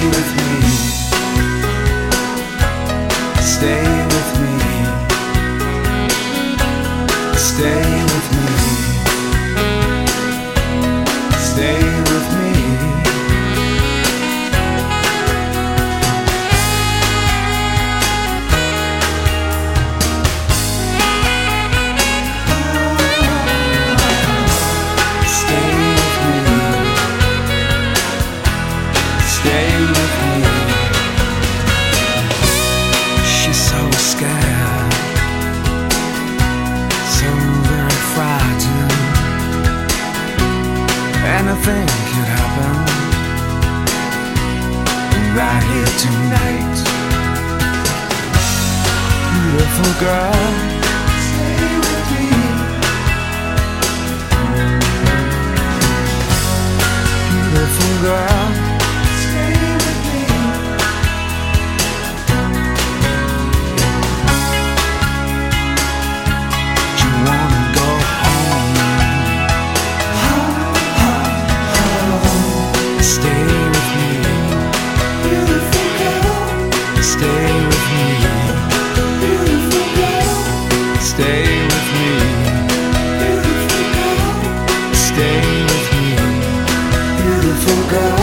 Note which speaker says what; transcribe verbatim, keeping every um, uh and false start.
Speaker 1: with me. Stay with me. Stay with me. Stay with me. Stay with me. She's so scared, so very frightened. Anything could happen right here tonight. Beautiful girl, stay with me. Beautiful girl, stay with me, beautiful girl. Stay with me, beautiful girl. Stay with me, beautiful girl.